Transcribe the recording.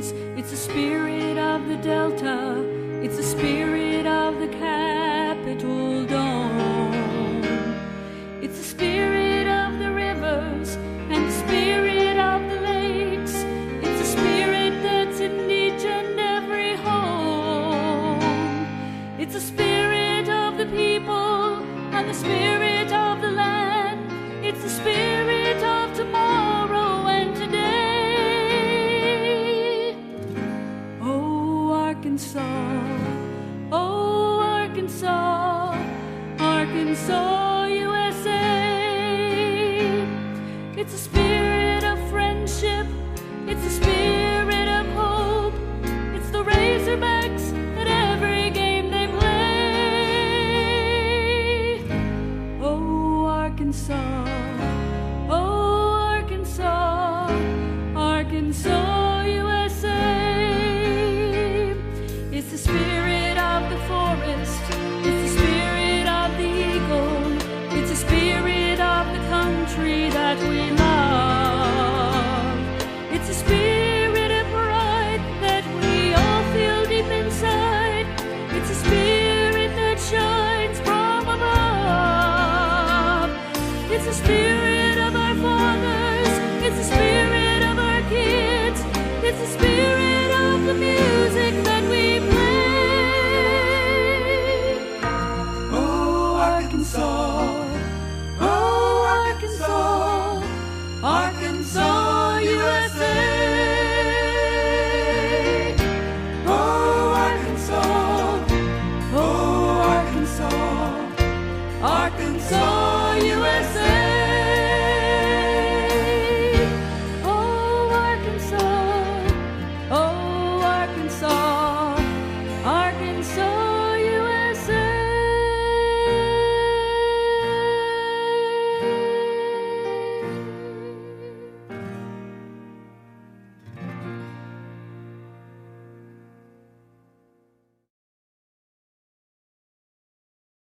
plains. It's the spirit of the Delta. It's the spirit of the Capitol Dome. It's the spirit of the rivers and the spirit of the lakes. It's the spirit that's in each and every home. It's the spirit of the people and the spirit of the land. It's the spirit of tomorrow and today. Oh, Arkansas, oh, Arkansas, Arkansas, USA. It's the spirit of friendship, it's the spirit of hope. It's the Razorbacks at every game they play. Oh, Arkansas, oh, Arkansas, Arkansas, USA. It's the spirit of the forest, it's the spirit of the eagle, it's the spirit of the country that we love. It's the spirit of pride that we all feel deep inside. It's the spirit that shines from above. It's the spirit of our fathers, it's the spirit of our kids, it's the spirit of the music that we play. Oh, Arkansas,